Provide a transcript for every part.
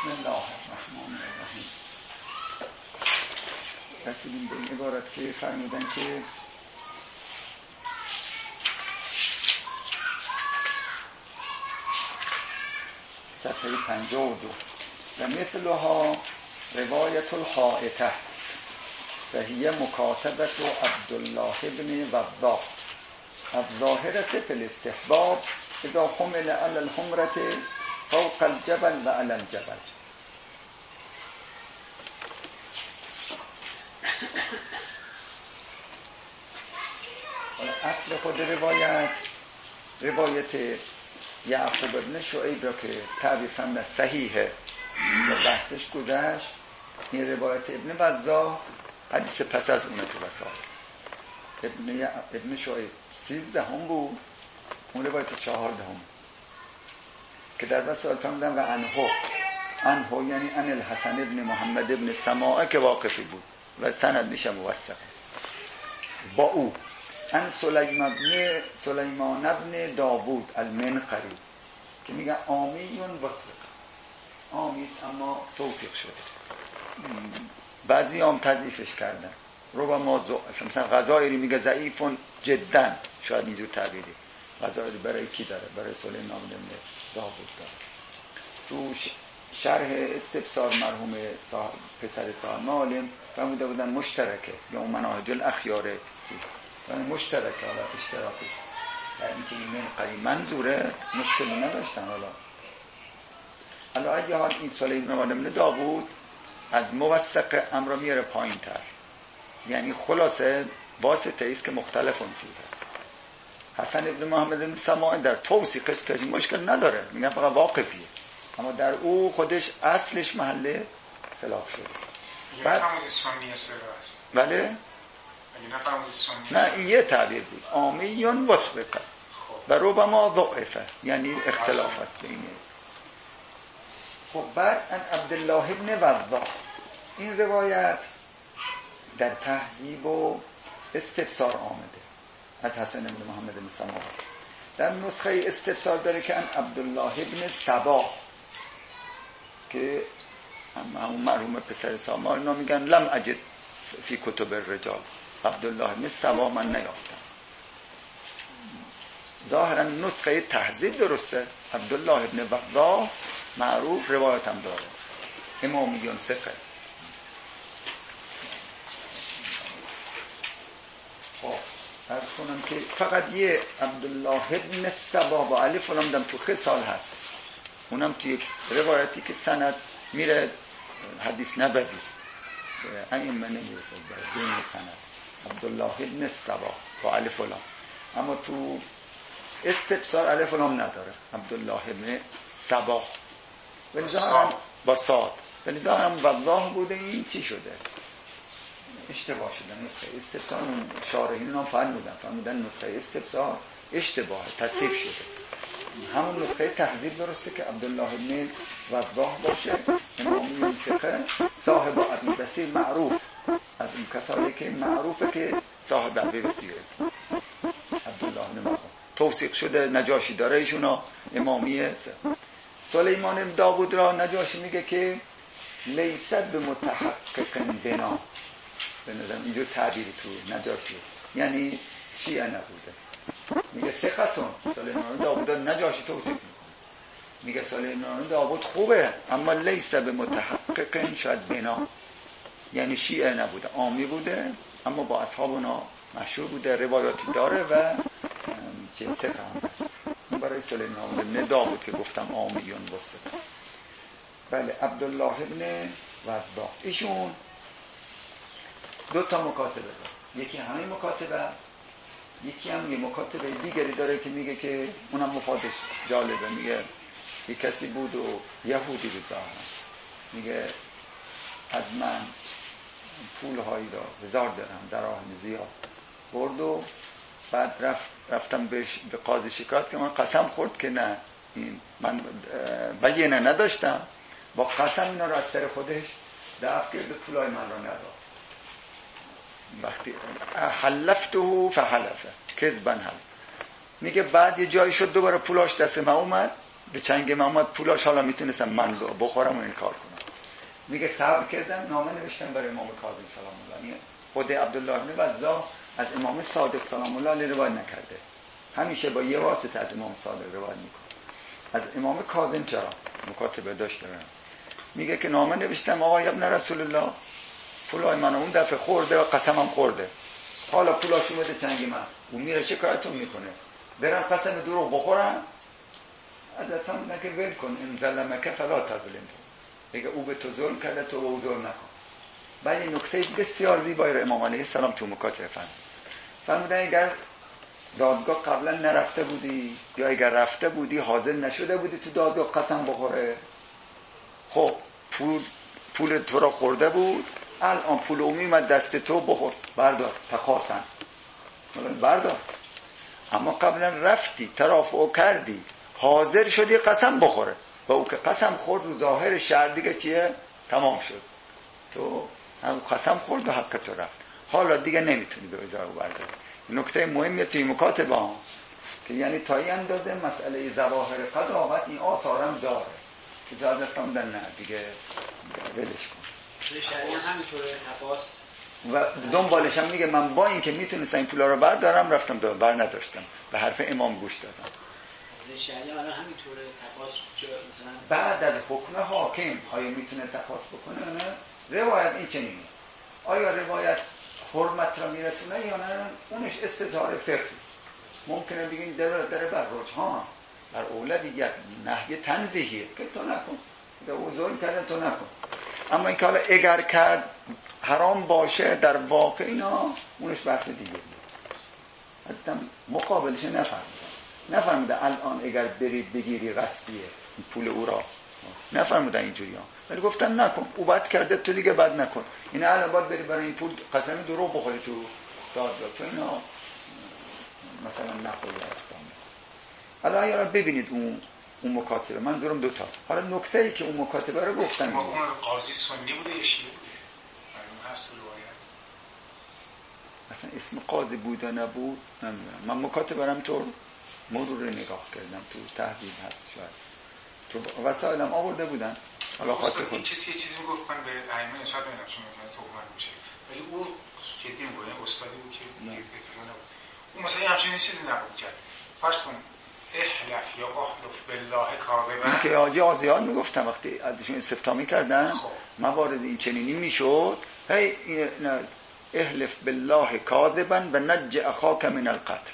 بسم الله الرحمن الرحیم. رسیدیم به این عبارت که فرمودن که صفحه 52 و مثلها روایت الحائطه و هی مکاتبت عبدالله ابن وضاح الظاهرة فی الاستحباب اذا حمل علی الحمرة فوق الجبل و علی الجبل. اصل خود روایت یعقوب ابن شعیب را که تعبیر فرمودن صحیحه و بحثش گذشت. این روایت ابن وضاح حدیث پس از اونه تو وسائل. ابن شعیب 13 بود، اون روایت 14 که در وسائل فرمودن و انهو یعنی ان الحسن ابن محمد ابن سماعه که واقفی بود و سند میشه موثق با او ان سلیمان ابن داوود المنقری که میگن آمیون وطلق آمیست اما توثیق شده، بعضی هم تضعیفش کردن رو ما مثلا غزائری میگه ضعیفون جدا، شاید اینجور تعبیری. غزائری برای کی داره؟ برای سلیمان ابن داوود داره. تو شرح استفسار مرحوم پسر صاحب معالم فرموده بودن مشترکه یا اون مناهج الاخیاره مشترکه، حالا اشتراکی در اینکه این منقری منظوره مشکلی نداشتن. حالا اگه حال این سلیمان ابن داوود از موثق امر میاره پایین تر، یعنی خلاصه واسطه ایست که مختلفون فیه. حسن ابن محمد ابن سماعه در توثیقش که مشکل نداره، میگن فقط واقفیه، اما در او خودش اصلش محل خلاف شده. بعد سنی است. بله؟ نه این یه تعبیر بود، آمیون وثقه و ربما ضعفه، یعنی اختلاف است بینه. خب بعد ان عبدالله ابن وضاح، این روایت در تهذیب و استفسار آمده از حسن ابن محمد بن سماعه. در نسخه استفسار داره که ان عبدالله ابن صباح که همون مرحوم پسر سامار اینا میگن لم اجد فی کتب الرجال عبدالله ابن صباح من نیافتم. ظاهرا نسخه تهذیب درسته، عبدالله ابن وضاح معروف روایت هم داره، امامیون ثقه. خب عرض کنم که فقط یه عبدالله ابن صباح با الف لام دم تو خصال هست، اونم تو یک روایتی که سند میره حدیث نبوی است، این من نمیرسه بین سند عبدالله ابن صباح با الف لام، اما تو استفسار الف لام نداره، عبدالله ابن صباح با صاد، ولی ظاهرا وضاح بوده. این چی شده؟ اشتباه شده. نسخه استفسار شارحین هم فرمودن نسخه استفسار اشتباهه، تصحیف شده. همون نسخه تهذیب درسته که عبدالله ابن وضاح باشه، امامی ثقه، صاحب ابی بصیر معروف، از این کسانی که معروفه که صاحب ابی بصیره، عبدالله ابن وضاح توثیق شده، نجاشی داره ایشونا امامیه. سلیمان ابن داوود را نجاشی میگه که لیست به متحقق بنا، به نظرم اینجور تعبیری تو نجاشی، یعنی شیعه نبوده. میگه ثقتون سلیمان داوود نجاشی توصیف میگه سلیمان داوود خوبه اما لیس به متحقق شاید بنا، یعنی شیعه نبوده، عامی بوده اما با اصحاب اونا مشهور بوده، روایاتی داره و چه ثقه هم هست. برای سلیمان ابن داوود که گفتم عامیون بسته. بله عبدالله ابن وضاح ایشون دو تا مکاتبه داره، یکی همین مکاتبه است، یکی هم یه مکاتبه دیگری داره که میگه که اونم مفادش جالبه، میگه یه کسی بود و یهودی بود ظاهرا، میگه از من پولهایی را 1000 درهم دراهم زیاد برد و بعد رفتم به قاضی شکایت که من قسم خورد که نه این من بیانه نداشتم، با قسم اینا را از سر خودش دفع کرد، پولای من را نداد. وقتی حلفته فحلفه کذبا حلف، میگه بعد یه جایی شد دوباره پولاش دست من اومد به چنگ من اومد پولاش، حالا میتونستم من بخورم و این کار کنم. میگه صبر کردم، نامه نوشتم برای امام کاظم سلام الله علیه. خود عبدالله بن وضاح از امام صادق سلام الله علیه روایت نکرده، همیشه با یه واسطه از امام صادق روایت میکنه. از امام کاظم چرا مکاتبه داشته؟ میگه که نامه نوشتم آقای ابن رسول الله، پولای من اون دفعه خورده و قسمم خورده، حالا پولاش اومده چنگ من، اون میره شکایتون میکنه، برم قسم دروغ بخورم؟ ازت هم نگه ول کن، این ظلمک فلا تظلم، اگه او به تو ظلم کرده تو به او ظلم نکن. بعد این نکته بسیار زیبایی رو امام علیه السلام تو مکاتبه فرمودن اگر دادگاه قبلا نرفته بودی یا اگر رفته بودی حاضر نشده بودی تو دادگاه قسم بخوره، خب پول تو را خورده بود، الان پول عمومی اومد دست تو، بخور، بردار، تقاسن بردار. اما قبلا رفتی ترافع کردی حاضر شدی قسم بخوره و او که قسم خورد رو ظاهر شرع دیگه چیه؟ تمام شد، تو هم قسم خورد و حق تو رفت، حالا دیگه نمیتونی به ازای او برداری. نکته مهمیه توی مکاتبه ها که یعنی تا این اندازه مسئله ظواهر قضاوت این آثارم داره که زاده فهمدن نه دیگه ولش کن. شریعه همینطوره تقاس و دنبالش هم میگه من با این که میتونستم این پولا رو بردارم رفتم بر نداشتم، به حرف امام گوش دادم. شریعه الان همینطوره تقاس مثلا بعد از حکم حاکم آیا میتونه تقاس بکنه نه؟ روایت این چنینه، آیا روایت حرمت را میرسونه یا نه؟ اونش استظهار فقهی است. ممکنه بگین در بر رجحان بر اولاد یک نهی تنزیهیه که تو نکن، به او ظلم کرده تو نکن. اما این که حالا اگر کرد حرام باشه در واقع اینا اونش بحث دیگه. حتما مقابلش نفرموده الان اگر برید بگیری غصبیه پول او را، نفرمودن اینجوری ها، ولی گفتن نکن، او بد کرده تو دیگه بد نکن. این الان باید بری برای این پول قسم دروغ بخوری تو دادگاه، تو اینا مثلا نخوری اصلا. حالا یارا ببینید اون مکاتبه، منظورم دو تاست. حالا نکته ای که اون مکاتبه رو گفتن ما اون قاضی سنی بوده یا شیعه بوده؟ معلوم هست روایت اصلا اسم قاضی بود یا نبود نمیدونم. من مکاتبه رم تو مرور نگاه کردم، تو تهذیب هست شاید تو وسایلم آورده بودن. حالا خاطر این کسی یه چیزی میگفت من به ائمه نسبت نمیدونم چون من توهمت میشه، ولی اون جدی میگه استادی بود که اطلاع نبود. اون مثلا همچین چیزی نبود کرد. فرض کن احلف یا احلف بالله کاذبا، این که حاجی آزیان میگفتم وقتی ازشون استفتاء میکردن موارد این چنینی میشد، هی احلف بالله کاذبا و نج اخاک من القتل.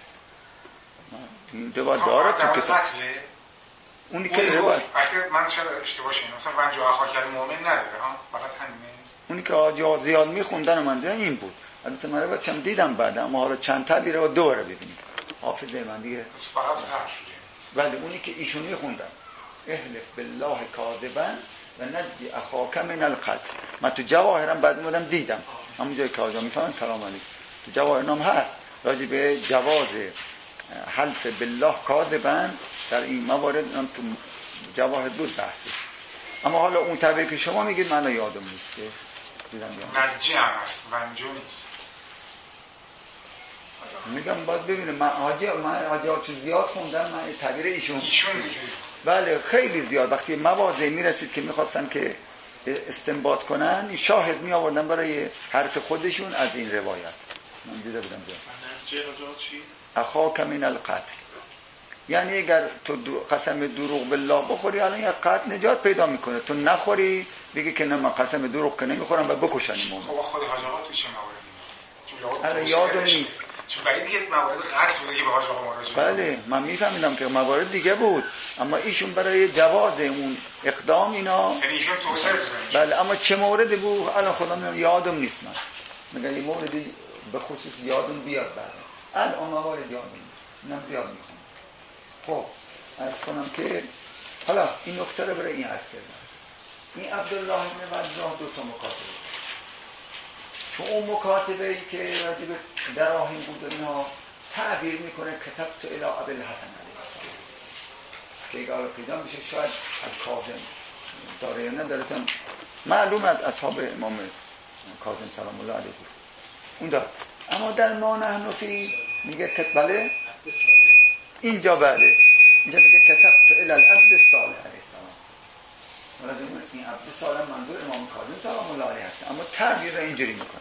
این روایت داره تو کتاب. اونی که روایت من چرا اشتباه شدم مثلا من جو اخاک المؤمن نداره ها، فقط همینه. اونی که حاجی زیاد میخوندن من دیدم این بود. البته من روایتش هم دیدم بعد، اما حالا چند تا بیره و دوباره ببینید حافظه من دیگه فقط قتل. ولی اونی که ایشون میخوندن احلف بالله کاذبا و نجی اخاک من القتل، من تو جواهرم بعد اومدم دیدم همون جای که آجا میفهمن سلام علیکم تو جواهرنام هست راجع به جواز حلف بالله کاذبا در این موارد هم تو جواهر بود بحثی. اما حالا اون تعبیر که شما میگید من یادم نیست که دیدم نجی هم هست ونجو نیست. میگم باید ببینم من حاجی زیاد خوندم من تعبیر ایشون بله خیلی زیاد وقتی مواضع میرسید که میخواستن که استنباط کنن این شاهد می آوردن برای حرف خودشون از این روایت. من دیده بودم اخاک من القتل، یعنی اگر تو قسم دروغ بالله بخوری الان یک قتل نجات پیدا میکنه، تو نخوری بگی که نه من قسم دروغ که نمیخورم و بکشنیم. خب خود حاج آقا توی چه موردی؟ یادم نیست چون باید دیگه موارد قصد بوده که به حاج آقا مراجعه. بله من میفهمیدم که موارد دیگه بود، اما ایشون برای جواز اون اقدام اینا یعنی ایشون توسعه بزنید. بله اما چه موردی بود الان خودم یادم نیست. من میگم این موردی به خصوص یادم بیاد بعد الان موارد یادم نیست زیاد میخوام. خب عرض کنم که حالا این نکته رو برای این عرض کردم. این عبدالله بن وضاح دو تا مکاتبه، تو اون مکاتبه ای که راجع به دراهم بود اینا تعبیر میکنه کتبت الی ابی الحسن علیه السلام که اگر پیدا میشه شاید کاظم داره یا نداره، معلوم از اصحاب امام کاظم سلام الله علیه اون داره. اما در ما نحن فی میگه بله اینجا بله اینجا میگه کتبت الى العبد الصالح علیه السلام. مراد این عبد صالح منظور امام کاظم سلام الله علیه هست، اما تعبیر رو اینجوری میکنه.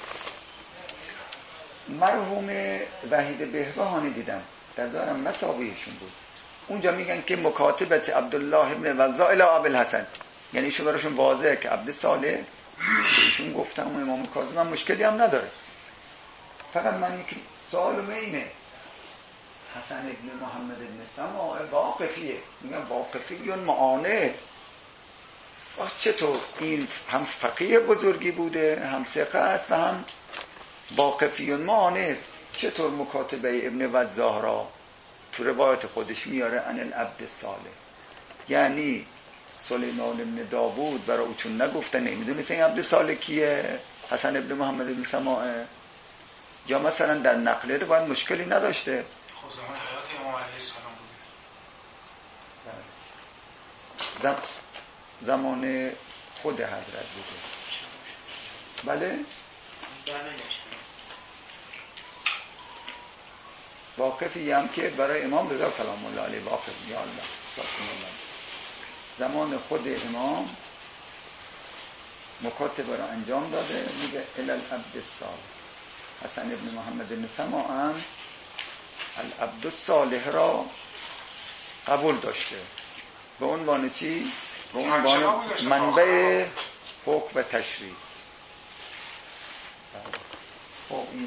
مرحوم وحید بهبهانی دیدم در دارم مساویشون بود، اونجا میگن که مکاتبت عبدالله ابن وزا الی ابوالحسن، یعنی ایشون براشون واضحه که عبد صالح ایشون گفتم امام کاظم هم مشکلی هم نداره. فقط من یک سوالم اینه، حسن ابن محمد ابن سماع واقفیه، میگن واقفیون معانه، چطور این هم فقیه بزرگی بوده، هم ثقه است و هم واقفیون معانه، چطور مکاتبه ابن وزاه را تو روایت خودش میاره ان العبد صالح؟ یعنی سلیمان ابن داوود برای او چون نگفته نمیدونست این عبد صالح کیه، حسن ابن محمد ابن سماعه، یا مثلا در نقله رو باید مشکلی نداشته. خب زمان حیات امام علیه السلام بوده، زمان خود حضرت بوده. بله واقفی هم که برای امام رضا سلام الله علیه واقف، یا الله سلام الله، زمان خود امام مکاتبه را انجام داده، میگه الی العبد الصالح. حسن ابن محمد بن سماع هم العبد الصالح را قبول داشته به عنوان چی؟ به عنوان منبع حکم و تشریع. خب این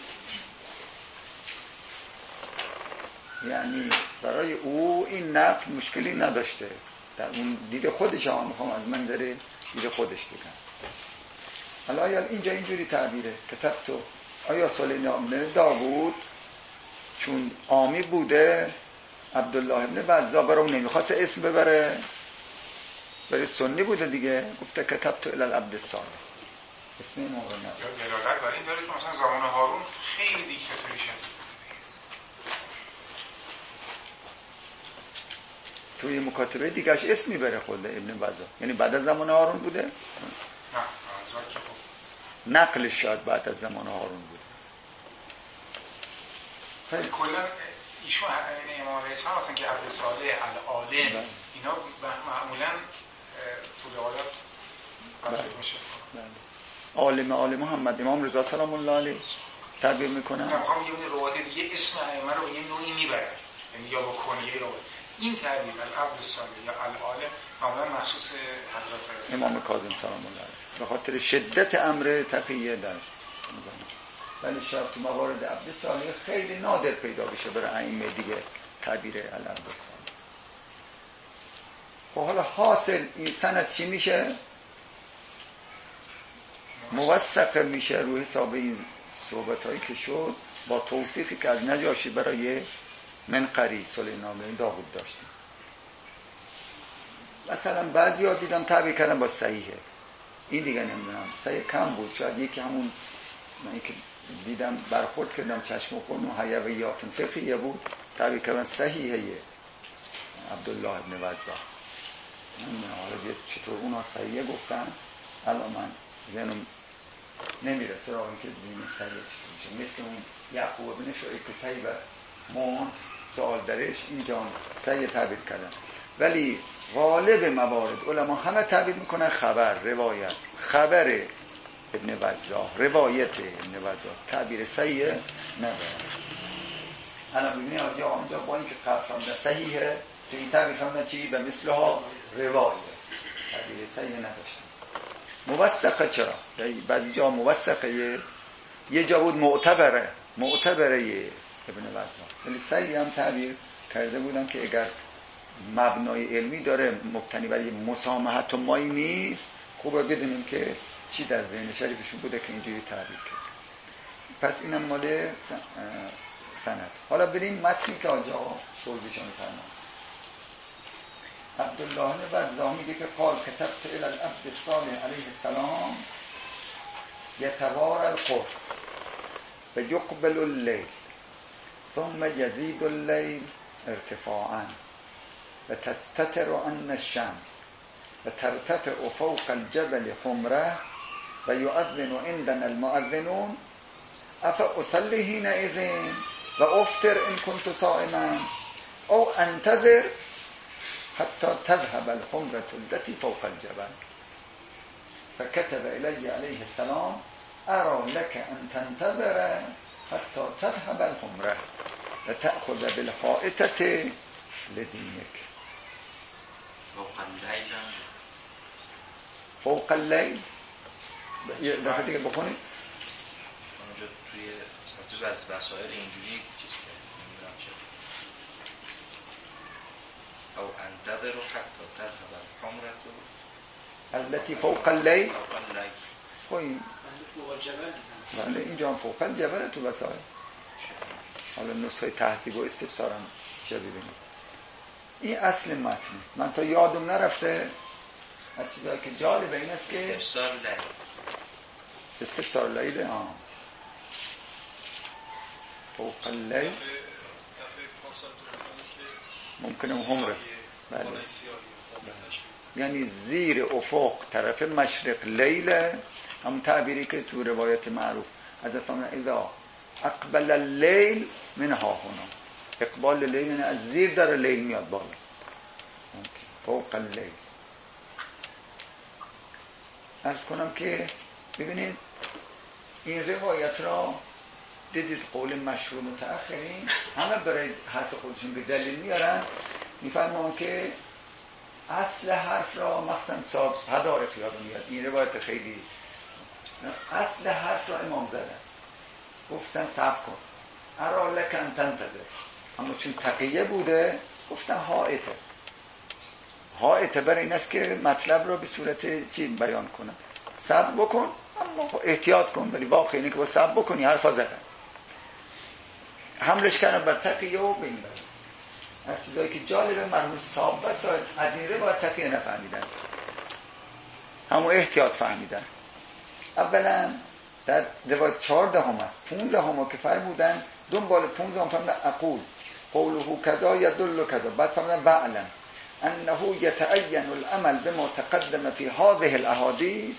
یعنی برای او این نقل مشکلی نداشته، در اون دید خودش هم میخوام از منظر دید خودش بگم. حالا اینجا اینجوری تعبیره کتب تو، آیا سلیمان ابن داوود چون عامی بوده عبدالله ابن وزا برای اون نمیخواست اسم ببره، برای سنی بوده دیگه، گفته کتب تو الی العبد الصالح، اسم این موقع نداره. دلالت بر این داره که مثلا زمان هارون خیلی دیکتاتوری شد، توی مکاتبه دیگهش اسم میبره خود ابن وزا، یعنی بعد از زمان هارون بوده؟ نه از وقت نقلش شاید بعد از زمان هارون بوده. خیلی کلا ایشون امام علیه السلام هستن که عبد صالح العالم اینا معمولا تو روایات وارد میشه. عالم محمد امام رضا سلام الله علیه تعبیر میکنن. من میخوام یه روایت دیگه اسم ائمه رو به یه نوعی میبره، یعنی یا با کنیه یا این تعبیر العبد صالح یا العالم معمولا مخصوص حضرت امام کاظم سلام الله علیه به خاطر شدت امر تقیه در، ولی شاید تو موارد عبد صالح خیلی نادر پیدا بشه برای ائمه دیگه تعبیر العبد صالح. خب حالا حاصل این سند چی میشه؟ موثق میشه روی حساب این صحبت هایی که شد با توصیفی که از نجاشی برای منقری سلیمان بن داوود داشتیم. مثلا بعضی ها دیدم تعبیر کردن با صحیحه، این دیگه نمیدونم صحیح کم بود، شاید یکی همون من که دیدم برخورد کردم چشم خون و حیویات فقهیه بود تعبیر کردن صحیحه عبدالله ابن وزا. حالا چطور اونا صحیحه گفتن الان من ذهنم نمیرسه را این که دینیم صحیحه چطور میشه، مثل اون یعقوب ابن شعیب که صحیح ما سوال درش اینجا صحیح تعبیر کردن، ولی غالب موارد علما همه تعبیر میکنن خبر، روایت، خبر ابن وزا، روایت ابن وزا، تعبیر صحیح نداره. الان ببینید آنجا با اینکه قفرم صحیحه تو این تعبیر فهمدن چی؟ به مثلها روایت، تعبیر صحیح نداشتن. موثقه چرا؟ بعضی جا موثقه، یه جا بود معتبره ابن وزا، ولی صحیح هم تعبیر کرده بودن که اگر مبنای علمی داره مبتنی بر مسامحت و مایی نیست، خوبه بدونیم که چی در ذهن شریفشون بوده که اینجوری تعبیر کرد. پس اینم مال سند. حالا بریم متنی که آنجا توضیحشون فرمان. عبدالله بن وزا میگه که قال کتبت الی العبد الصالح علیه السلام یتوارى القرص و یقبل اللیل ثم یزید اللیل ارتفاعا و تستتر عن الشمس و ترتفع فوق الجبل حمره و یؤذن عندنا المؤذنون افاصلی حینئذ و افطر ان كنت صائما او انتظر حتی تذهب الحمرة التي فوق الجبل فكتب إلي عليه السلام أرى لك أن تنتظر حتى تذهب الحمرة وتأخذ بالحائطة لدينك. فوق الليل یه دفعه دیگه بخونید. اونجا توی از وسایل اینجوری چیز نمیدونم چه او انتظر حتی تذهب الحمرة التي فوق الليل. فوق الليل خوی بله اینجا هم فوق الجبل تو وسایل. حالا نسخه تحذیب و استفسارم چه ببینید. این اصل متن. من تا یادم نرفته از چیزایی که جالب این است که استفسار لیل فوق اللیل ممکنه همره. بله. یعنی زیر افق طرف مشرق لیل، هم تعبیری که تو روایت معروف از افهمنا اذا اقبل اللیل من ها هنا، اقبال لیل یعنی از زیر در لیل میاد بالا. فوق اللیل. عرض کنم که ببینید این روایت را دیدید قول مشهور متأخرین همه برای حرف خودشون به دلیل میارن، میفرمان که اصل حرف را مخصوصا صاحب هدارک یاد میاد. این روایت خیلی اصل حرف را امام زدن، گفتن صبر کن ارا لک ان تنتظر، اما چون تقیه بوده گفتن حائطه برای این است که مطلب را به صورت چی بیان کنن، صبر بکن اما احتیاط کن. ولی واقعی اینه که با صبر بکنی حرفا زدن، حملش کردن بر تقیه و به این بر. از چیزایی که جالبه مرحوم صاحب و ساید از این روایت تقیه نفهمیدن، همون احتیاط فهمیدن. اولا در روایت 14 هم است، 15 هم که فرمودن دنبال 15 هم فرمودن اقول قوله کذا یدل کذا، بعد فرمودن بعلم انه یتعین العمل بما تقدم فی هذه الاحادیث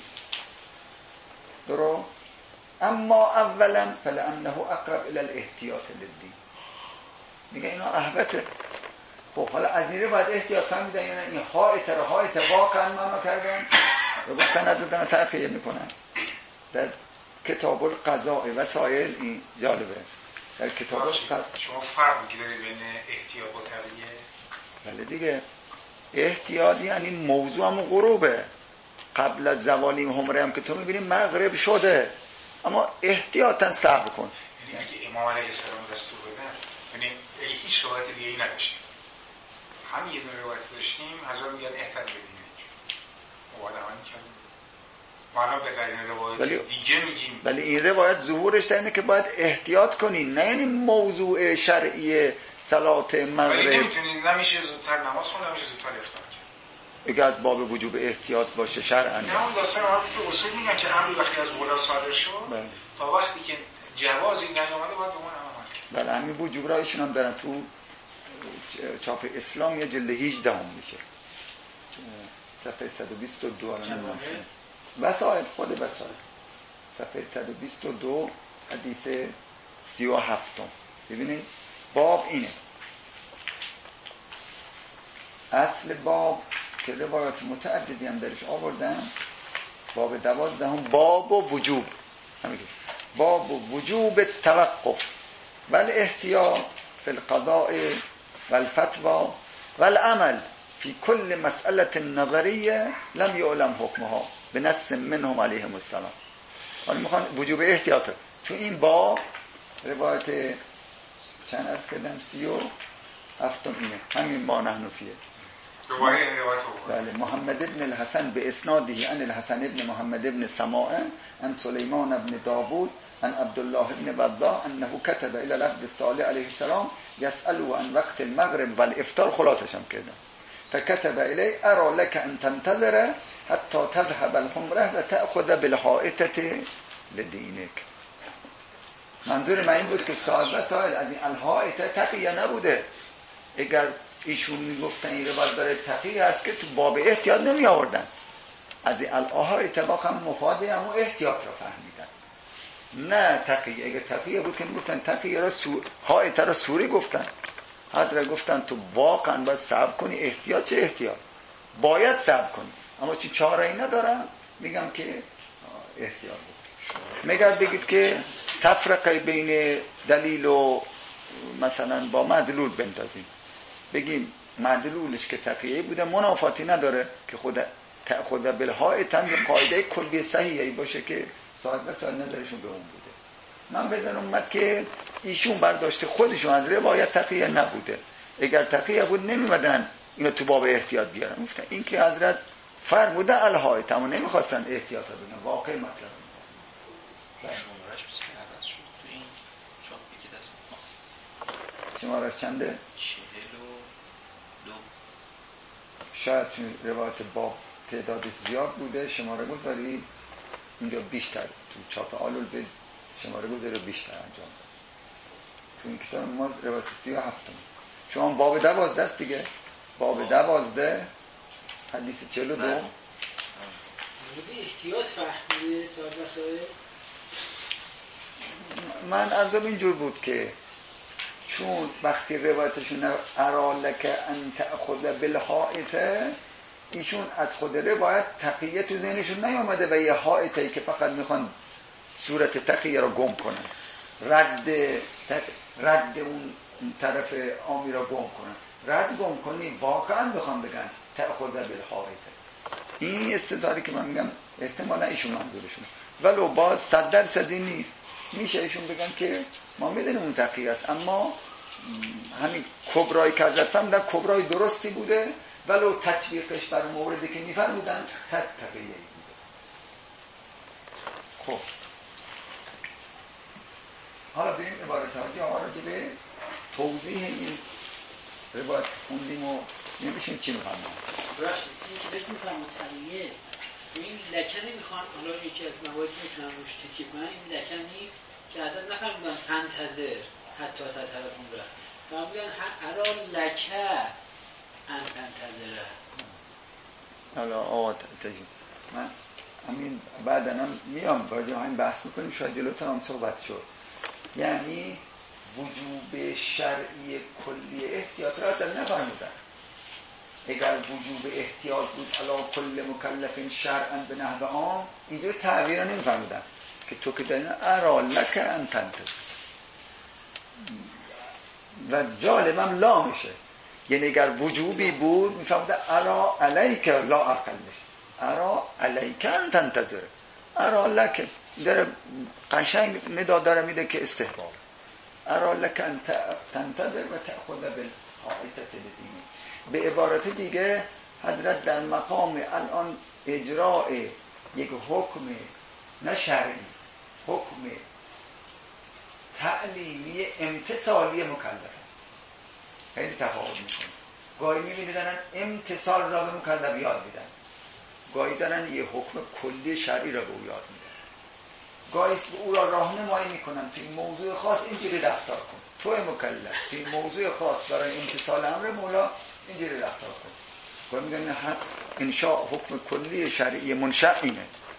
درست، اما اولا فلانه اقرب الى الاحتیاط للدین. میگه اینا احبته. خب حالا از این باید احتیاط فهمیدن، یعنی این حائط واقعا معنا کردن و گفتن از دادن تأخیر میکنن. در کتاب القضاء وسائل این جالبه. در کتاب شما فرق می‌گذارید بین احتیاط و تقیه؟ بله دیگه. احتیاط یعنی موضوع هم غروبه، قبل از زوال این همره هم که تو میبینی مغرب شده، اما احتیاطاً صبر کن. یعنی اگه امام علیه السلام دستور بدن، یعنی هیچ روایت دیگه ای نداشتیم، همین یه دونه روایت داشتیم، حضرت میگن احتیاط بدیم مبادمه کردیم، معنا به قرینه روایت دیگه میگیم. ولی این روایت ظهورش در اینه که باید احتیاط کنی، نه یعنی موضوع شرعی صلات مغرب. ولی نمیتونید، نمیشه زودتر نماز خون، نمیشه زودتر افطار کرد. اگه از باب وجوب احتیاط باشه شرعاً. نه اون داستان عرفی اصول میگن که امر وقتی از مولا صادر شد تا وقتی که جوازی نیامده باید به اون عمل کرد. بله همین وجوب را ایشون هم دارن تو چاپ اسلام یه جلد 18 هم میشه. صفحه 122 الان نمیدونم چه. وسائل خود وسائل. صفحه 122 حدیث 37. ببینید باب اینه. اصل باب که روایات متعددی هم درش آوردن، باب 12 باب و وجوب، باب و وجوب توقف بل احتیاط فی القضاء والفتوى والعمل فی کل مسئله نظریه لم یعلم حکمها بنص منهم علیهم السلام. حالا میخوان وجوب احتیاط تو این باب. روایت چند از کردم 37 اینه، همین ما نحن فیه. بله محمد ابن الحسن به اسناده عن الحسن ابن محمد ابن سماع عن سلیمان ابن داوود عن عبدالله ابن وضاح انه كتب الى العبد الصالح علیه السلام يسأله عن وقت المغرب والافطار، خلاصش هم کردم. فكتب اليه ارى لك ان تنتظر حتى تذهب الحمره وتأخذ بالحائطه لدينك. منظور من این بود که صاحب سائل از این الحائطه تقیه نبوده. اگر ایشون میگفتن این روایت داره تقیه هست که تو باب احتیاط نمی آوردن، از این الحائطه واقعا مفاده همون احتیاط را فهمیدن، نه تقیه. اگر تقیه بود که میگفتن تقیه را حائطه را سوری گفتن، حضرت گفتن تو واقعا باید صبر کنی. احتیاط چه احتیاط؟ باید صبر کنی، اما چی چاره ای ندارم میگم که احتیاط بود. مگر بگید که تفرقه بین دلیل و مثلا با مدلول بندازیم، بگیم مدلولش که تقیه بوده منافاتی نداره که خود بالحائطن یه قاعده کلی صحیحی باشه که صاحب وسائل نظرشون به اون بوده. من بزن اومد که ایشون برداشته خودشون از روایت تقیه نبوده. اگر تقیه بود نمیمدن اینو تو باب احتیاط بیارن. گفتن این که حضرت فرموده الحائطن و نمیخواستن احتیاط بدن. واقع مطلب شمارش چنده؟ 42. شاید چون روایت باب تعدادش زیاد بوده شماره گذاری اینجا بیشتر تو چاپ آلول به شماره گذاری بیشتر انجام داد. تو این کتاب ما روایت 37 شما باب 12 است دیگه. باب 12 حدیث 42 احتیاط فهمیده صاحب وسائل. من عرضم اینجور بود که چون وقتی روایتشون ارالک ان تأخذ بالحائطه، ایشون از خود روایت تقیه تو ذهنشون نیامده و یه حائطه‌ای که فقط میخوان صورت تقیه رو گم کنن، رد اون طرف عامی رو گم کنن. رد گم کنی واقعا بخوام بگن تأخذ بالحائطه. این استظهاری که من میگم احتمالا ایشون منظورشونه، ولو باز 100% نیست. میشه ایشون بگن که ما میدونیم اون تقیه است، اما همین کبرایی که حضرت فرمودن کبرای درستی بوده، ولو تطبیقش بر موردی که میفرمودن تقیه‌ای بوده. خب حالا بریم عبارت ها که راجع به توضیح این روایت خوندیم و نمیشیم چی میخوام براش این که فکر میکنم تقیه این لکه نمیخوان. حالا یکی از موارد میتونم روش تکیه کنن. این لکه نیست که حضرت نفرمودن تنتظر حتی تا طرف اون را فرمودن ارا لکه ان تنتظره. حالا آقا تجیب من همین بعدنم میام راجع همین بحث میکنیم، شاید جلوتر هم صحبت شد. یعنی وجوب شرعی کلی احتیاط را اصلا نفرمودن. اگر وجوب احتیاط بود علی کل مکلف شرعا به نحو عام، اینجا تعبیر را نمیفرمودن که تو که دارین ارا لک ان تنتظر و جالبم لا میشه. یعنی اگر وجوبی بود میفهمده ارا علیک لا اقلش، ارا علیک ان تنتظر، ارا لک در قشنگ ندا داره میده که استحباب ارا لک ان تنتظر و تأخذ بالحائطه بدینی. به عبارت دیگه حضرت در مقام الان اجراء یک حکم نه شرعی، حکم تعلیمی امتصالی مکلفه. خیلی تفاوت میکنه. گاهی میبینید دارن امتصال را به مکلف یاد میدن، گاهی دارن یه حکم کلی شرعی را به او یاد میدن، گاهی او را راهنمایی میکنن تو این موضوع خاص اینجوری رفتار کن، تو مکلف تو این موضوع خاص برای امتصال امر مولا اینجوری رفتار کن. گاهی میگن انشاء حکم کلی شرعی منشأ اینه.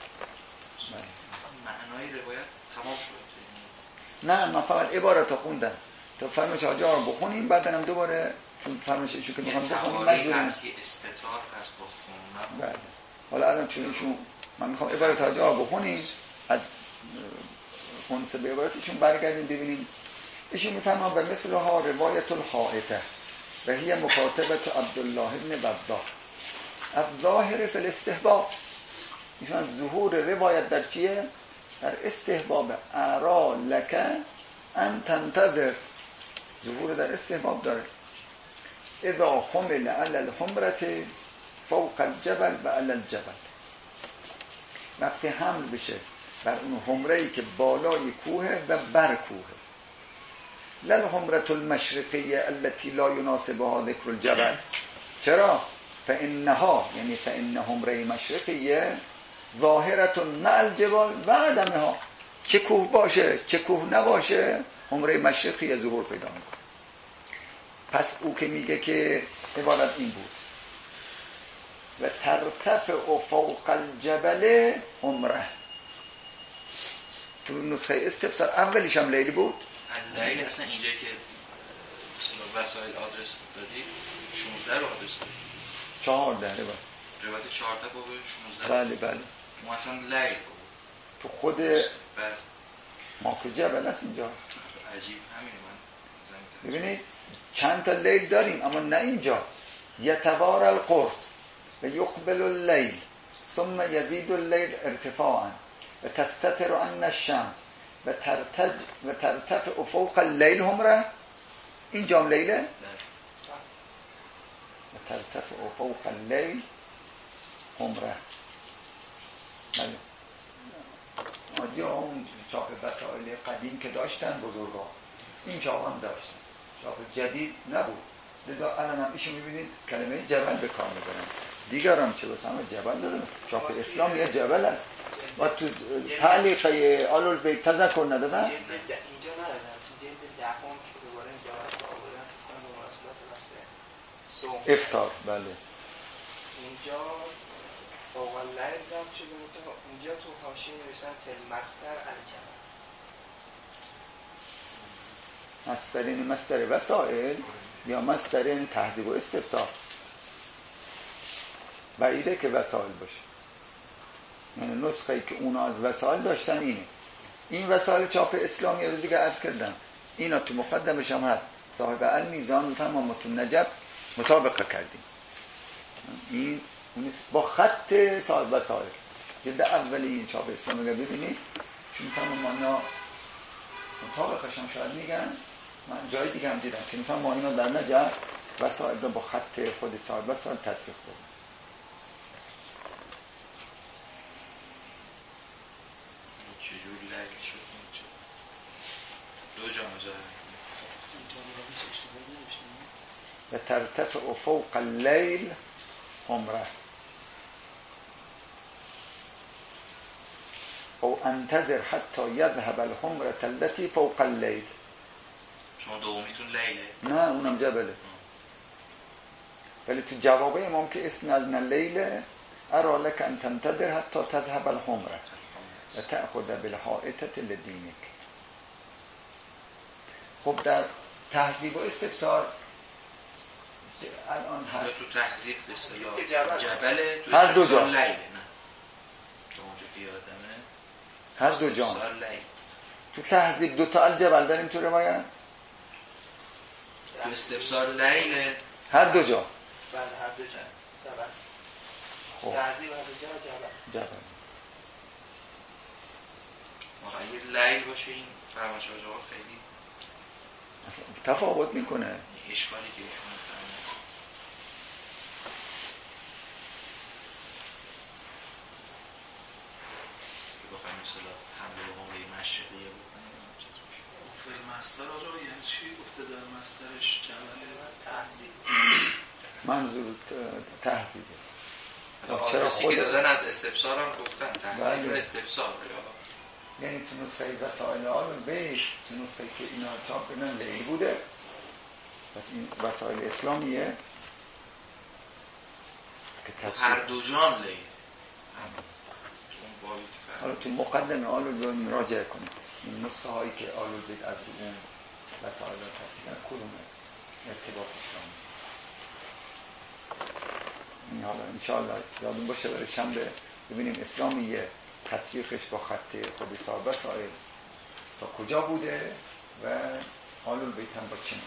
معنای روایت تمام شد. نه من فقط عبارت خوندم تا فرمش آجا رو بخونیم، بعدنم دوباره چون فرمش ایشون که میخوام بخونیم مجبوریم هست که استطار هست بخونیم. بله حالا الان چون ایشون من میخوام عبارت آجا رو بخونیم از خونسه به عبارتشون برگردیم ببینیم. ایشون میفرمان به مثل ها روایت الحائطه و هی مخاطبت عبدالله بن وضاح الظاهر فی الاستحباب. ایشون از ظهور روایت در چیه؟ در استحباب. ارا لک ان تنتظر، ظهور در استحباب داره. اذا حمل علی الحمرة فوق الجبل و علی الجبل، وقتی حمل بشه بر اون حمره‌ای که بالای کوه و بر کوه. لا الحمرة المشرقیه التي لا يناسبها ذکر الجبل. چرا؟ فانها یعنی فان حمره مشرقیه ظاهرة مع الجبال و عدمها. چه کوه باشه چه کوه نباشه حمره مشرقی ظهور پیدا میکنه. پس او که میگه که عبارت این بود و ترتفع فوق الجبل حمره. تو نسخه استفسار اولیش هم لیلی بود. لیلی اصلا اینجا که وسایل آدرس دادی 16 رو آدرس دادی 14 روایت 14 باب 16 بله بله ما اصلا لیل تو خود ما که جبل هست اینجا عجیب همینه من ببینید چند تا لیل داریم اما نه اینجا یتوار القرص و یقبل اللیل ثم یزید اللیل ارتفاعا و تستتر عن الشمس و ترتفع فوق اللیل همره اینجا هم لیله و ترتفع فوق اللیل همره بله آدیا اون چاپ وسایل قدیم که داشتن بزرگا این چاپ هم داشتن چاپ جدید نبود لذا الان هم ایشو میبینید کلمه جبل به کار میبرن دیگر هم چه بس همه جبل دارن چاپ اسلام یه جبل است و تو تعلیقه آلول بیت تذکر ندادن اینجا ندادن تو جلد دهم که دوباره این جواز رو آوردن تو کنم به مراسلات بسته افطار بله اینجا فوق اللیل ضبط شده اینجا تو حاشیه نوشتن تلمستر الجبل مصدرین مصدر وسائل یا مصدرین تهذیب و استفسار بعیده که وسائل باشه یعنی نسخه‌ای که اونا از وسائل داشتن اینه این وسائل چاپ اسلامی رو دیگه عرض کردم اینا تو مقدمش هم هست صاحب المیزان میفهم ما متون نجب مطابقه کردیم این با خط صاحب وسائل جلد اولی این چاپ اسلامی رو ببینید چون میفهم ما مطابقش هم شاید میگن من جای دیگه هم دیدم که میفهم ما اینا در نجب وسائل رو با خط خود صاحب وسائل تطبیق کنیم چجور لیل شد دو جا مجرد و ترتفع فوق اللیل همره او انتظر حتی یذهب الحمره التي فوق اللیل شما دومیتون لیله نه اونم جبله ولی تو جوابه امام که اسم از اللیل ارا لك ان تنتظر حتی تذهب الحمره و تأخذ بالحائطة لدینک خب در تهذیب و استفسار الان هست تو تهذیب اصطلاح جبله تو هر دو جا لیله نه تو اونجا که یادمه هر دو جا تو تهذیب دو تا الجبل داریم تو روایت تو استفسار لیله هر دو جا بله هر دو جا جبل خب تهذیب هر دو جا جبل اگه لیل باشه این فرمایش آقا خیلی تفاوت میکنه اشکالی که ایشون میفرمایند که بخوایم مثلا حمله به حومه مشرقیه بکنیم فعل مصدر آجا یعنی چی گفته در مصدرش جبله تهذیب منظور تهذیبه آدرسی که دادن از استفسار هم گفتن تهذیب بله. استفسار یعنی تو نسخه وسائل آلون بیش تو نسخه که اینا چاپ کنن لیل بوده پس این وسائل اسلامیه که هر دو جان لیل حالا تو مقدم آلون رو مراجعه کنیم این نسخه هایی که آلون بید از اون وسائل رو تصدیل کدومه ارتباط اسلامی این حالا انشاءالله یادون باشه برای شنبه ببینیم اسلامیه تطبیقش با خط خود صاحب وسائل تا کجا بوده و آلول بیت هم با چه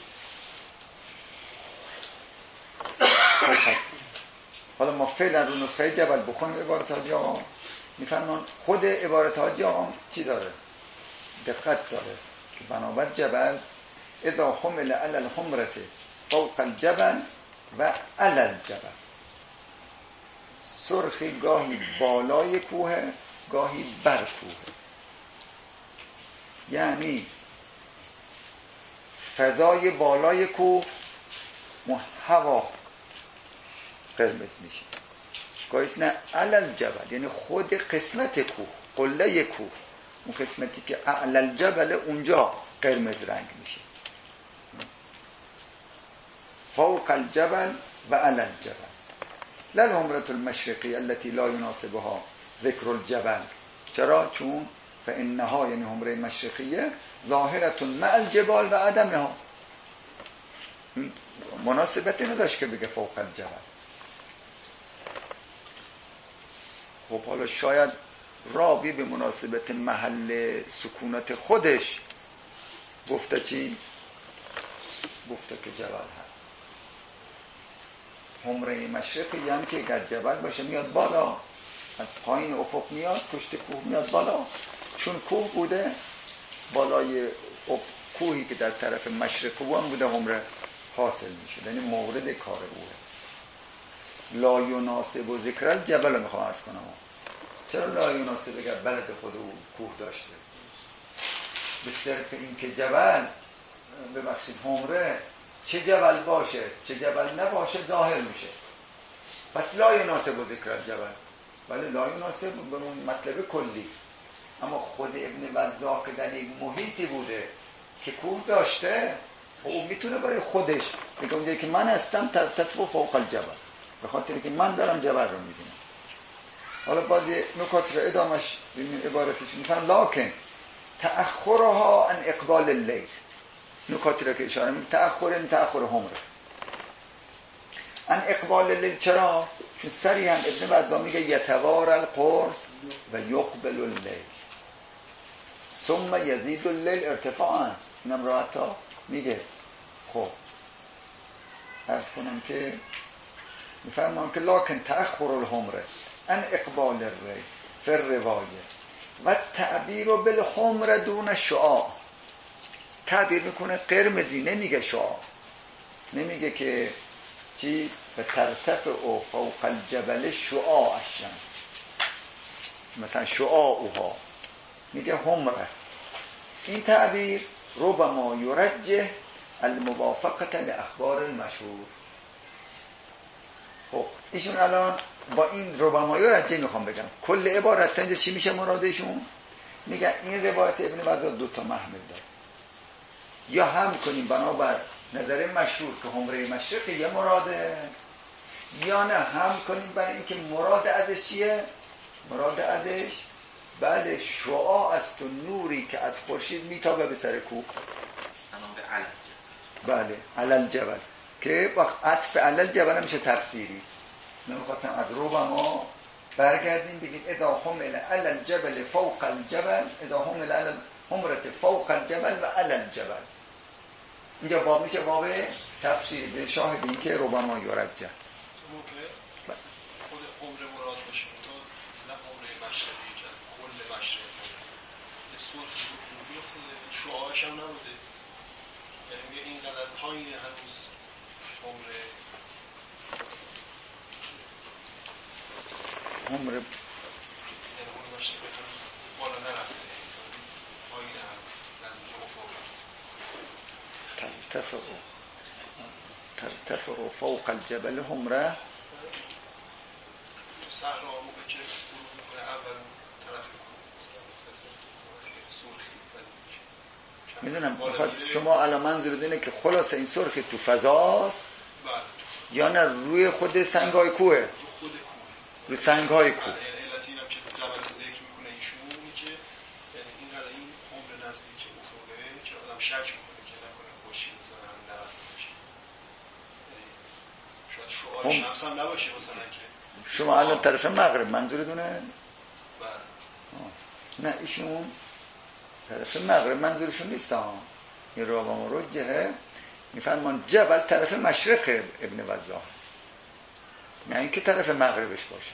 نسخه حالا ما فعلا رو نسخه جبل بخونیم عبارت حاجی آقا میفرمان خود عبارت حاجی آقا چی داره؟ دقت داره که بنابر جبل اذا حمل علی الحمرة فوق الجبل و علی الجبل سرخی گاهی بالای کوه گاهی بر کوه یعنی فضای بالای کوه هوا قرمز میشه گاهی نه علل جبل یعنی خود قسمت کوه قله کوه اون قسمتی که علل جبل اونجا قرمز رنگ میشه فوق الجبل و علل جبل لا الحمرة المشرقی التي لا يناسبها ذکر الجبل چرا؟ چون فإنها یعنی حمره مشرقیه ظاهرة مع الجبال و عدمها مناسبت اینو داشت که بگه فوق الجبل. خب حالا شاید راوی به مناسبت محل سکونت خودش گفته چی؟ گفته که جبل هست. حمره مشرقی یعنی که اگر جبل باشه میاد بالا، از پایین افق میاد، پشت کوه میاد بالا. چون کوه بوده بالای کوهی که در طرف مشرق او هم بوده حمره حاصل میشه، یعنی مورد کار اوه. لا یناسب و ذکر الجبل میخوام عرض کنم. چرا لا یناسب اگر بلد خود او کوه داشته؟ به صرف این که جبل ببخشید حمره چه جبل باشه چه جبل نباشه ظاهر میشه، پس لا یناسب و ذکر الجبل. ولی لا یناسب به اون مطلب کلی. اما خود ابن وضاح که در یک محیطی بوده که کوه داشته، او میتونه برای خودش بگه اونجایی که من هستم ترتفع فوق الجبل، به خاطر که من دارم جبل رو میبینم. حالا باز نکات رو ادامش عبارتش میفهم. لکن تأخرها عن اقبال اللیل، نکاتی رو که اشاره میکنه تأخر حمره عن اقبال اللیل. چرا؟ چون سری هم ابن وضاح میگه یتوار القرص و یقبل اللیل ثم یزید اللیل ارتفاعا. اینم را حتی میگه. خب عرض کنم که میفرمان که لکن تأخر الحمره ان اقبال الری فی الروایه و تعبیر بالحمره دون شعاع. تعبیر میکنه قرمزی، نمیگه شعاع، نمیگه که چی به ترتفع او فوق الجبل شعاع الشمس مثلا شعاعها، میگه حمره. این تعبیر ربما یرجح الموافقه لاخبار المشهور. خب ایشون الان با این ربما یرجح میخوام بگم کل عبارت اینجا چی میشه مرادشون؟ میگه این روایت ابن وضاح دو تا محمل داره. یا هم کنیم بنابر نظر مشهور که حمره مشرق یه مراده، یا نه هم کنیم برای اینکه مراد ازش چیه؟ مراد ازش بله شعاع است و نوری که از خورشید میتابه به سر کوه. بله علل جبل که وقت عطف علل جبل میشه تفسیری. نمیخواستم از ربما برگردیم بگیم اذا حمل علل جبل فوق الجبل، اذا حمل علل حمرت فوق الجبل و علل جبل. اینجا باب میشه باب تفسیر به شاهد این که ربما یرجح. خود عمر مراد باشه تو نه عمر مشرقی که کل مشرق به صورت خوبی خود شعاعش هم نبوده، یعنی اینقدر پایین هنوز عمر عمر مشرق هنوز بالا نرفته، پایین هم نزدیک افق ترتفع فوق الجبل حمره. تو صحرا موقع که فرو میکنه اول طرف سرخی میدونم بخواد شما الان منظور اینه که خلاصه این سرخی تو فضاست یا نه روی خود سنگای کوه؟ رو خود کوه، روی سنگای کوه. علت اینم که جبل ذکر میکنه ایشون که یعنی اینقدر این عمر نزدیک افقه که آدم شک میکنه که نکنه خورشید مثلا همین نرفته باشه، شاید شعاع شمس هم نباشه مثلا که شما الان طرف مغرب منظورتونه؟ بله. نه ایشون طرف مغرب منظورشون نیست ها. این رو با مرجحه میفرمان جبل طرف مشرق ابن وضاح، نه اینکه طرف مغربش باشه.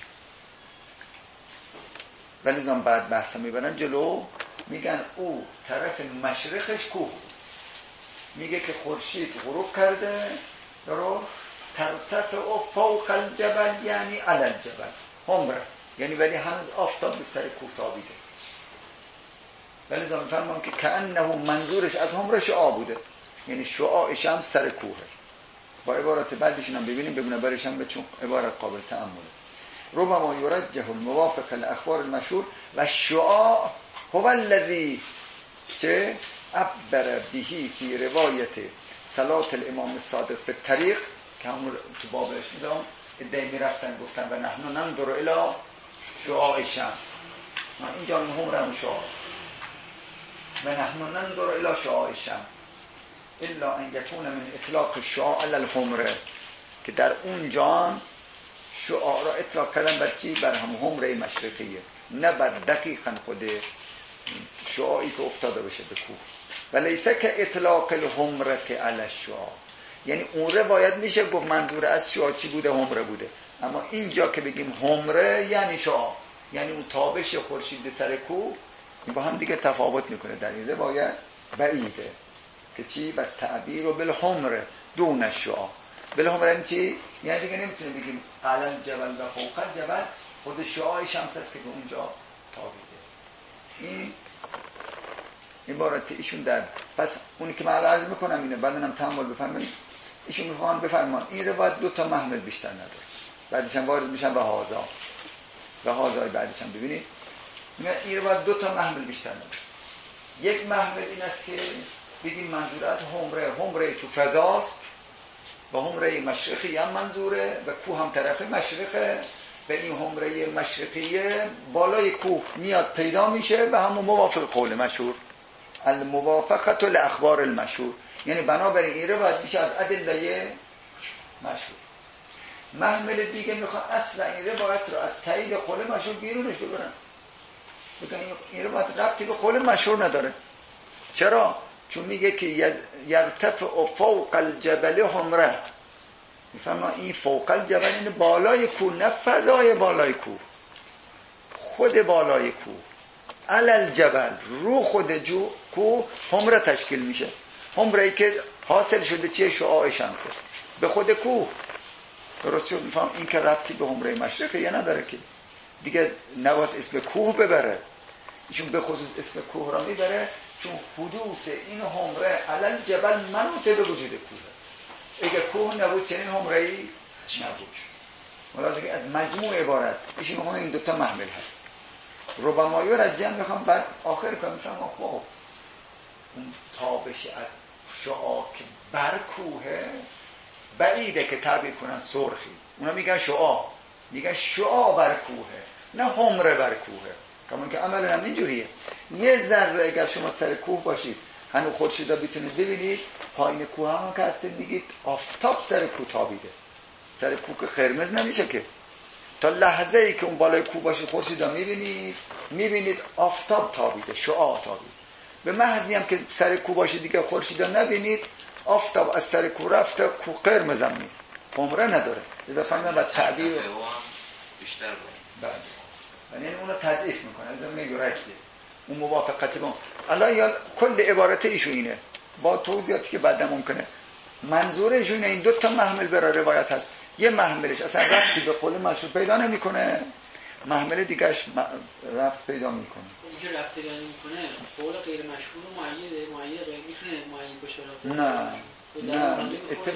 ولی زمان بعد بحثا میبرن جلو میگن او طرف مشرقش کوه، میگه که خورشید غروب کرده درست ترتفع فوق الجبل یعنی علی الجبل حمره، یعنی ولی هنوز آفتاب به سر کوه تابیده. ولی زمان فرمان که کأنه منظورش از حمره شعاع بوده، یعنی شعاع شمس سر کوه. با عبارت بعدشون هم ببینیم بگونه برشم به چون عبارت قابل تأمله. ربما یرجح الموافق الاخبار المشهور و شعاع هو الذی چه عبر بهی فی روایت صلات الامام الصادق فی الطریق که همون تو بابش میدام ادعی میرفتن گفتن و نحن ننظر الی شعاع شمس، اینجا هم رمو شعاع و نحن ننظر الی شعاع شمس. الا ان یکون من اطلاق الشعاع علی الحمره، که در اون جان شعاع را اطلاق کردن بر چی؟ بر هم حمره مشرقیه، نه بر دقیقا خود شعاعی که افتاده باشه به کوه. ولیسه که اطلاق الحمره علی الشعاع، یعنی اون روایت میشه گفت منظور از شعاع چی بوده؟ حمره بوده. اما اینجا که بگیم حمره یعنی شعاع، یعنی اون تابش خورشید به سر کوه، این با هم دیگه تفاوت میکنه. در این روایت بعیده که چی؟ و تعبیر و بالحمره دون الشعاع. بالحمره این چی؟ یعنی دیگه نمیتونه بگیم علی الجبل و فوق الجبل، خود شعاع شمس است که به اونجا تابیده. این عبارت ایشون در پس اونی که من عرض میکنم اینه، بعدنم تأمل بفرمایید. ایشون میخوان بفرمان این روایت 2 تا محمل بیشتر نداره، بعدش هم وارد میشن به هازا و هازای بعدش هم ببینید این روایت 2 تا محمل بیشتر نداره. یک محمل این است که بگیم منظور از حمره تو فضاست و حمره مشرقی هم منظوره و کوه هم طرف مشرقه و این حمره مشرقیه بالای کوه میاد پیدا میشه و همون موافق قول مشهور الموافقت لاخبار المشهور، یعنی بنابراین این روایت میشه از ادله مشهور. محمل دیگه میخواد اصلا این روایت رو از تایید قول مشهور بیرونش ببرن، بگن این روایت ربطی به قول مشهور نداره. چرا؟ چون میگه که یرتفع فوق الجبل حمره، میفهمم این فوق الجبل این بالای کوه، نه فضای بالای کوه، خود بالای کوه علی الجبل رو خود کوه حمره تشکیل میشه. حمره ای که حاصل شده چیه؟ شعاع شمسه به خود کوه. درست شد؟ میفهم این که ربطی به حمره مشرقه یا نداره که دیگه نواز اسم کوه ببره، ایشون به خصوص اسم کوه را میبره چون حدوث این حمره علی الجبل منوط به وجود کوه. اگه کوه نبود چنین حمره ای نبود. ملاحظه از مجموع عبارت ایشون میخونه این 2 تا محمل هست. ربما یرجم میخوام بعد آخر کنم میفهم خب اون تابش از شعاع که بر کوه بعیده که تعبیر کنن سرخی، اونا میگن شعاع، میگن شعاع بر کوهه نه حمره بر کوهه. کمان که عمل هم اینجوریه. یه ذره اگر شما سر کوه باشید هنو خورشیدا بتونید ببینید، پایین کوه هم که هستید میگید آفتاب سر کوه تابیده. سر کوه که قرمز نمیشه که، تا لحظه ای که اون بالای کوه باشید خورشیدا میبینید آفتاب تابیده، شعاع تابیده. به محضی هم که سر کوه باشید دیگه خورشیدا نبینید، آفتاب از سر کوه رفته، کوه قرمز هم نیست، حمره نداره. اذا فهمیدن بعد تعبیر بیشتر بعد یعنی اونو تضعیف میکنه، از اون میگه اون موافقت با الان یا کل عبارت ایشون اینه با توضیحاتی که بعدا ممکنه. منظورشون این 2 تا محمل برای روایت هست. یه محملش اصلا ربطی به قول مشهور پیدا نمیکنه، محمل دیگهش ربط پیدا میکنه. اونجا ربط پیدا نمیکنه قول غیر مشهور و معید میتونه معید باشه. نه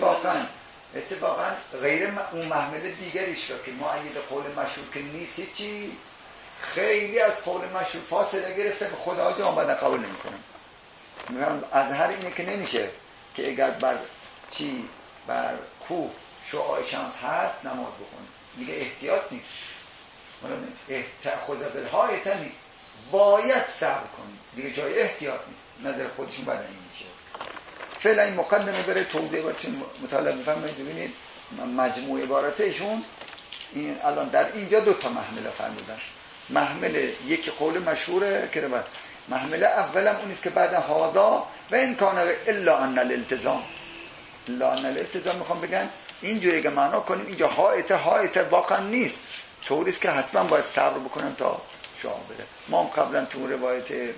اتفاقا غیر اون محمل دیگریش را که معید قول مشهور که نیست چی، خیلی از قول مشهور فاصله گرفته به خدا جا آمدن قبول نمی‌کنه. میگم از هر اینه که نمیشه که اگر بر کوه شعاع شمس هست نماز بخونه، دیگه احتیاط نیست، تأخذ بالحایط نیست، باید صبر کنید، دیگه جای احتیاط نیست. نظر خودشون بعد این میشه. فعلا این مقدمه بره توضیح براتون مطالعه بفرمایید ببینید مجموع عباراتشون. این الان در اینجا 2 تا محمل فرمودن. محمل یکی قول مشهوره که بعد محمل اولم اونیست که بعد هاذا و این کان الا ان الالتزام، الا ان الالتزام میخوام بگن اینجوری که معنا کنیم اینجا حائط واقعا نیست، طوریست که حتما باید صبر بکنم تا شاه بره. ما هم قبلا تو روایت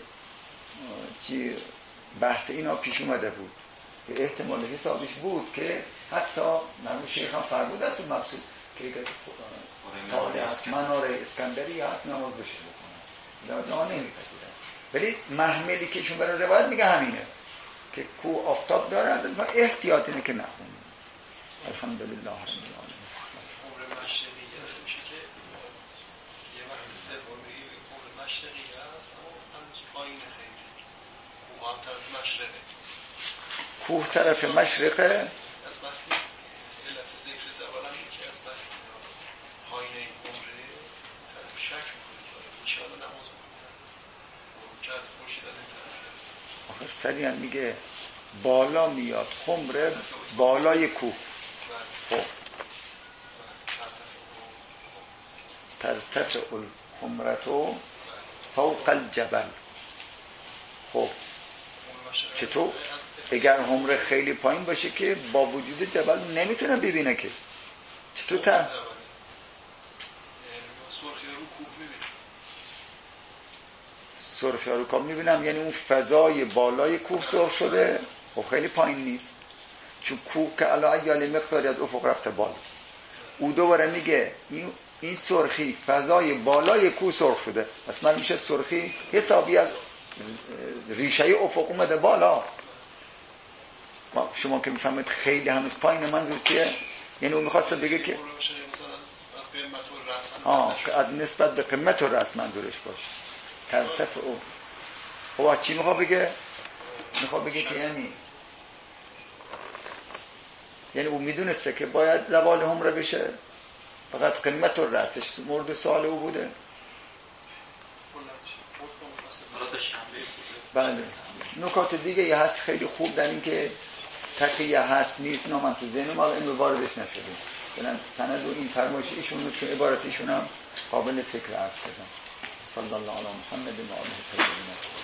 بحث اینا پیش اومده بود که احتمال حسابش بود که حتی مرحوم شیخ هم فرمودن تو مقصود که تاریخ منار اسکندری هست نماز بشه بکنن، جا نمیپذیرن. ولی محملی که ایشون برای روایت میگه همینه که کوه آفتاب داره و احتیاط اینه که نخونیم. الحمدلله رب العالمین. قول مشرقی میشه که یه وقت سومی قول مشرقی هست اما هنوز پایین خیلی کوه هم طرف مشرقه، کوه طرف مشرقه. از بسکی علت ذکر زبان هم یکی از بسکی پایین این عمره طرف شک میکنه انشاءالله نماز میکنه که از مرشد از این طرف آخر سریعا میگه بالا میاد خمره بالای کوه. خب ترتفع الخمرتو فوق الجبل. خب چطور؟ اگر خمره خیلی پایین باشه که با وجود جبل نمیتونه ببینه که چطور سرخی رو کوه میبینم، یعنی اون فضای بالای کوه سرخ شده و خیلی پایین نیست، چون کوه که علا یالی مقداری از افق رفته بالا. او دوباره میگه این سرخی فضای بالای کوه سرخ شده، پس من میشه سرخی حسابی از ریشه افق اومده بالا. شما که میفهمید خیلی هنوز پایین، منظور چیه؟ یعنی اون میخواسته بگه که از نسبت به قمت و رأس منظورش باشه. ترتفع او خب چی میخواد بگه؟ میخواد بگه که یعنی او میدونسته که باید زوال همره بشه، فقط قمت و رأسش مورد سوال او بوده. بله. نکات دیگه یه هست خیلی خوب در این که تقیه هست نیست، من تو ذهنم حالا این واردش نشدیم، بلند سند و این فرمایش ایشون چون عبارت ایشون هم قابل فکر هست. صلی الله علی محمد و آله الطاهرین.